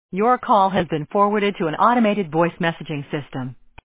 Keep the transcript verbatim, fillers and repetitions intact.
Your call has been forwarded to an automated voice messaging system.